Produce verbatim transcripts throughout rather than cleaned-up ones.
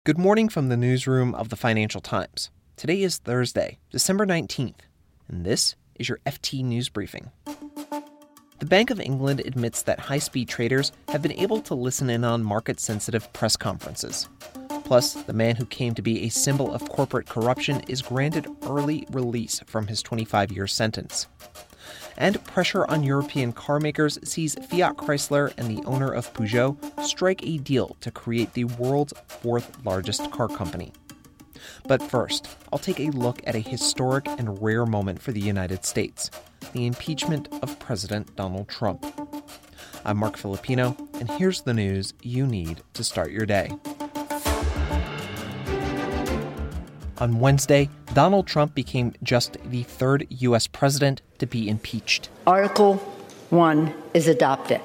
Good morning from the newsroom of the Financial Times. Today is Thursday, December nineteenth, and this is your F T News Briefing. The Bank of England admits that high-speed traders have been able to listen in on market-sensitive press conferences. Plus, the man who came to be a symbol of corporate corruption is granted early release from his twenty-five-year sentence. And pressure on European car makers sees Fiat Chrysler and the owner of Peugeot strike a deal to create the world's fourth largest car company. But first, I'll take a look at a historic and rare moment for the United States, the impeachment of President Donald Trump. I'm Mark Filipino, and here's the news you need to start your day. On Wednesday, Donald Trump became just the third U S president to be impeached. Article one is adopted.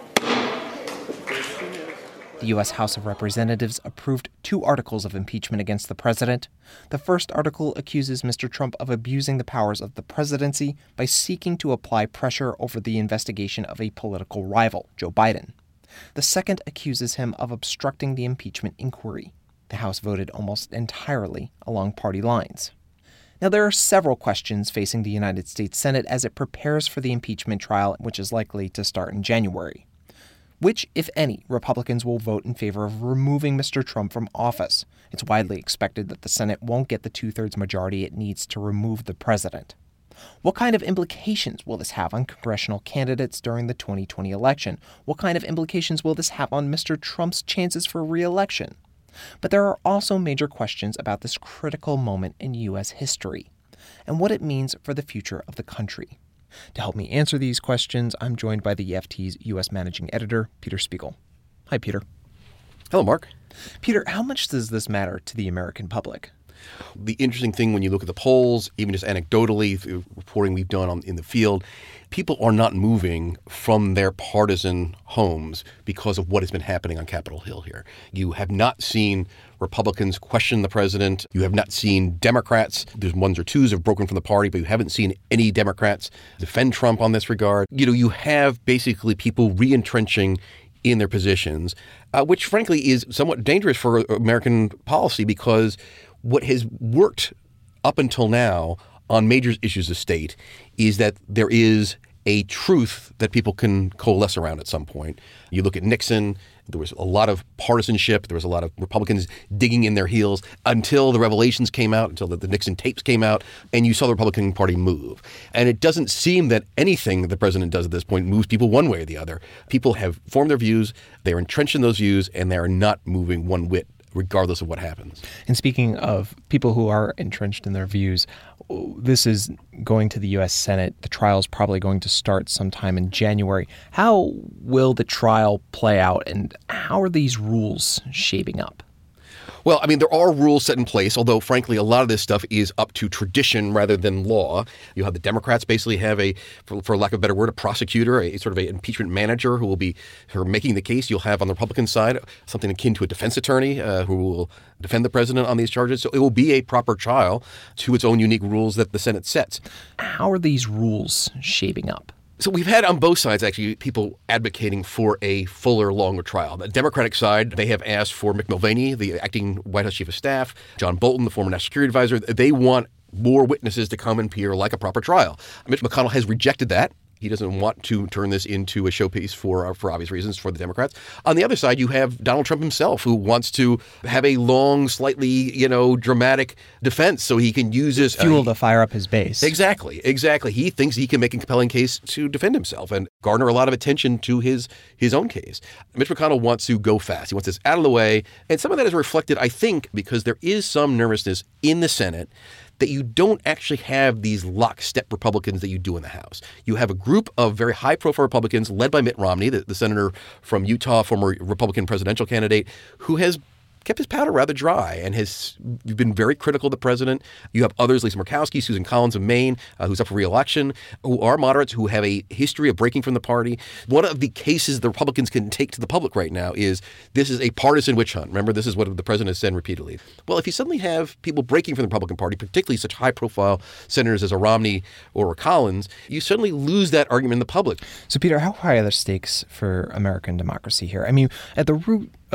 The U S House of Representatives approved two articles of impeachment against the president. The first article accuses Mister Trump of abusing the powers of the presidency by seeking to apply pressure over the investigation of a political rival, Joe Biden. The second accuses him of obstructing the impeachment inquiry. The House voted almost entirely along party lines. Now, there are several questions facing the United States Senate as it prepares for the impeachment trial, which is likely to start in January. Which, if any, Republicans will vote in favor of removing Mister Trump from office? It's widely expected that the Senate won't get the two-thirds majority it needs to remove the president. What kind of implications will this have on congressional candidates during the twenty twenty election? What kind of implications will this have on Mister Trump's chances for re-election? But there are also major questions about this critical moment in U S history and what it means for the future of the country. To help me answer these questions, I'm joined by the E F T's U S managing editor, Peter Spiegel. Hi, Peter. Hello, Mark. Peter, how much does this matter to the American public? The interesting thing when you look at the polls, even just anecdotally, the reporting we've done on, in the field, people are not moving from their partisan homes because of what has been happening on Capitol Hill here. You have not seen Republicans question the president. You have not seen Democrats. There's ones or twos have broken from the party, but you haven't seen any Democrats defend Trump on this regard. You know, you have basically people re-entrenching in their positions, uh, which frankly is somewhat dangerous for American policy because what has worked up until now on major issues of state is that there is a truth that people can coalesce around at some point. You look at Nixon, there was a lot of partisanship. There was a lot of Republicans digging in their heels until the revelations came out, until the, the Nixon tapes came out, and you saw the Republican Party move. And it doesn't seem that anything that the president does at this point moves people one way or the other. People have formed their views, they're entrenched in those views, and they are not moving one whit, regardless of what happens. And speaking of people who are entrenched in their views, this is going to the U S Senate. The trial is probably going to start sometime in January. How will the trial play out, and how are these rules shaping up? Well, I mean, there are rules set in place, although, frankly, a lot of this stuff is up to tradition rather than law. You have the Democrats basically have a, for, for lack of a better word, a prosecutor, a sort of an impeachment manager who will be who are making the case. You'll have on the Republican side something akin to a defense attorney uh, who will defend the president on these charges. So it will be a proper trial to its own unique rules that the Senate sets. How are these rules shaping up? So we've had on both sides, actually, people advocating for a fuller, longer trial. The Democratic side, they have asked for Mick Mulvaney, the acting White House chief of staff, John Bolton, the former national security advisor. They want more witnesses to come and appear like a proper trial. Mitch McConnell has rejected that. He doesn't want to turn this into a showpiece for for obvious reasons for the Democrats. On the other side, you have Donald Trump himself, who wants to have a long, slightly, you know, dramatic defense so he can use this fuel uh, to fire up his base. Exactly, exactly. He thinks he can make a compelling case to defend himself and garner a lot of attention to his his own case. Mitch McConnell wants to go fast. He wants this out of the way, and some of that is reflected, I think, because there is some nervousness in the Senate that you don't actually have these lockstep Republicans that you do in the House. You have a group of very high-profile Republicans led by Mitt Romney, the, the senator from Utah, former Republican presidential candidate, who has kept his powder rather dry and has been very critical of the president. You have others, Lisa Murkowski, Susan Collins of Maine, uh, who's up for re-election, who are moderates, who have a history of breaking from the party. One of the cases the Republicans can take to the public right now is this is a partisan witch hunt. Remember, this is what the president has said repeatedly. Well, if you suddenly have people breaking from the Republican Party, particularly such high-profile senators as a Romney or a Collins, you suddenly lose that argument in the public. So, Peter, how high are the stakes for American democracy here? I mean, at the root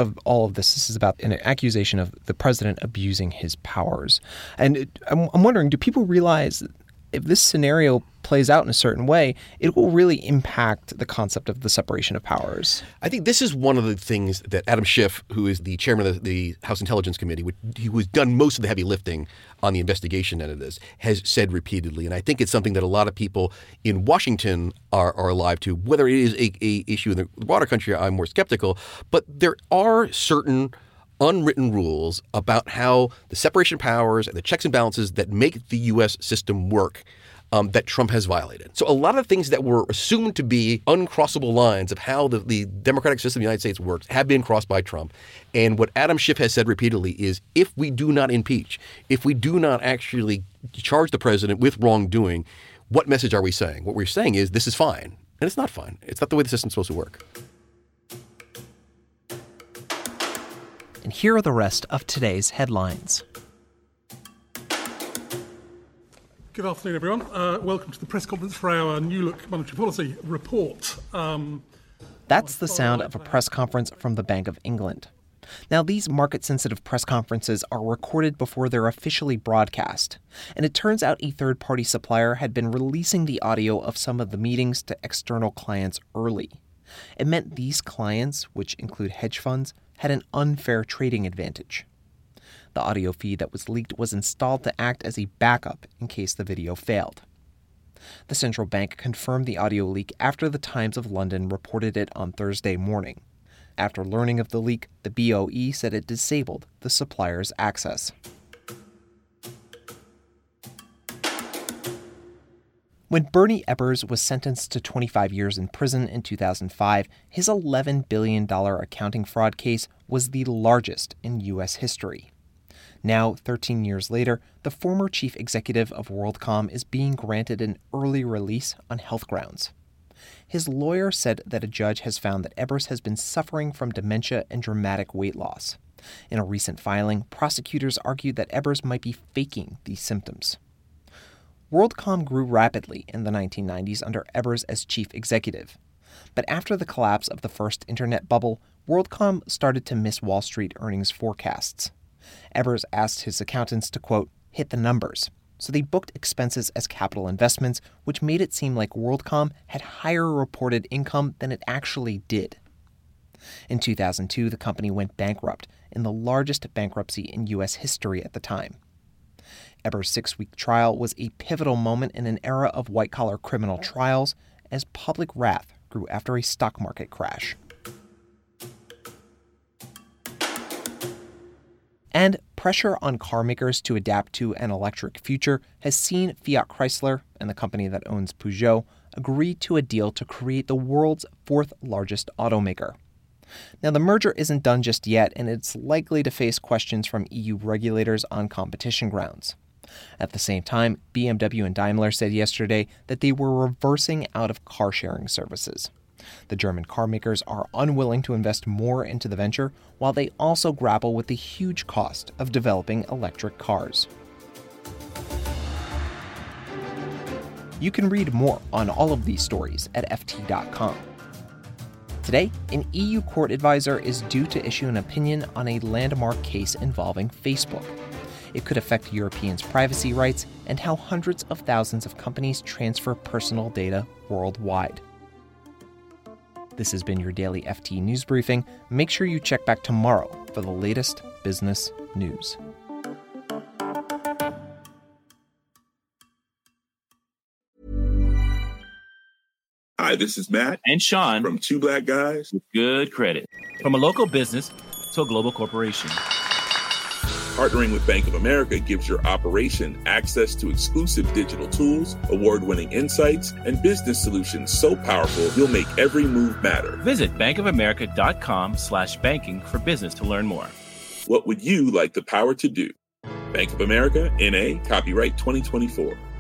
of all of this, this is about an accusation of the president abusing his powers. And it, I'm, I'm wondering, do people realize if this scenario plays out in a certain way, it will really impact the concept of the separation of powers? I think this is one of the things that Adam Schiff, who is the chairman of the, the House Intelligence Committee, who has done most of the heavy lifting on the investigation end of this, has said repeatedly. And I think it's something that a lot of people in Washington are, are alive to. Whether it is a, a issue in the broader country, I'm more skeptical. But there are certain unwritten rules about how the separation of powers and the checks and balances that make the U S system work um, that Trump has violated. So a lot of things that were assumed to be uncrossable lines of how the, the democratic system of the United States works have been crossed by Trump. And what Adam Schiff has said repeatedly is if we do not impeach, if we do not actually charge the president with wrongdoing, what message are we saying? What we're saying is this is fine. And it's not fine. It's not the way the system's supposed to work. And here are the rest of today's headlines. Good afternoon, everyone. Uh, welcome to the press conference for our New Look Monetary Policy report. Um, That's the sound of a press conference from the Bank of England. Now, these market-sensitive press conferences are recorded before they're officially broadcast. And it turns out a third-party supplier had been releasing the audio of some of the meetings to external clients early. It meant these clients, which include hedge funds, had an unfair trading advantage. The audio feed that was leaked was installed to act as a backup in case the video failed. The central bank confirmed the audio leak after the Times of London reported it on Thursday morning. After learning of the leak, the B O E said it disabled the supplier's access. When Bernie Ebbers was sentenced to twenty-five years in prison in two thousand five, his eleven billion dollars accounting fraud case was the largest in U S history. Now, thirteen years later, the former chief executive of WorldCom is being granted an early release on health grounds. His lawyer said that a judge has found that Ebbers has been suffering from dementia and dramatic weight loss. In a recent filing, prosecutors argued that Ebbers might be faking these symptoms. WorldCom grew rapidly in the nineteen nineties under Ebbers as chief executive. But after the collapse of the first internet bubble, WorldCom started to miss Wall Street earnings forecasts. Ebbers asked his accountants to, quote, hit the numbers. So they booked expenses as capital investments, which made it seem like WorldCom had higher reported income than it actually did. In two thousand two, the company went bankrupt, in the largest bankruptcy in U S history at the time. Ebbers' six-week trial was a pivotal moment in an era of white-collar criminal trials as public wrath grew after a stock market crash. And pressure on car makers to adapt to an electric future has seen Fiat Chrysler and the company that owns Peugeot agree to a deal to create the world's fourth largest automaker. Now, the merger isn't done just yet, and it's likely to face questions from E U regulators on competition grounds. At the same time, B M W and Daimler said yesterday that they were reversing out of car-sharing services. The German car makers are unwilling to invest more into the venture, while they also grapple with the huge cost of developing electric cars. You can read more on all of these stories at F T dot com. Today, an E U court advisor is due to issue an opinion on a landmark case involving Facebook. It could affect Europeans' privacy rights and how hundreds of thousands of companies transfer personal data worldwide. This has been your daily F T News Briefing. Make sure you check back tomorrow for the latest business news. Hi, this is Matt and Sean from Two Black Guys with Good Credit. From a local business to a global corporation, partnering with Bank of America gives your operation access to exclusive digital tools, award-winning insights, and business solutions so powerful you'll make every move matter. Visit bankofamerica.com slash banking for business to learn more. What would you like the power to do? Bank of America, N A, copyright twenty twenty-four.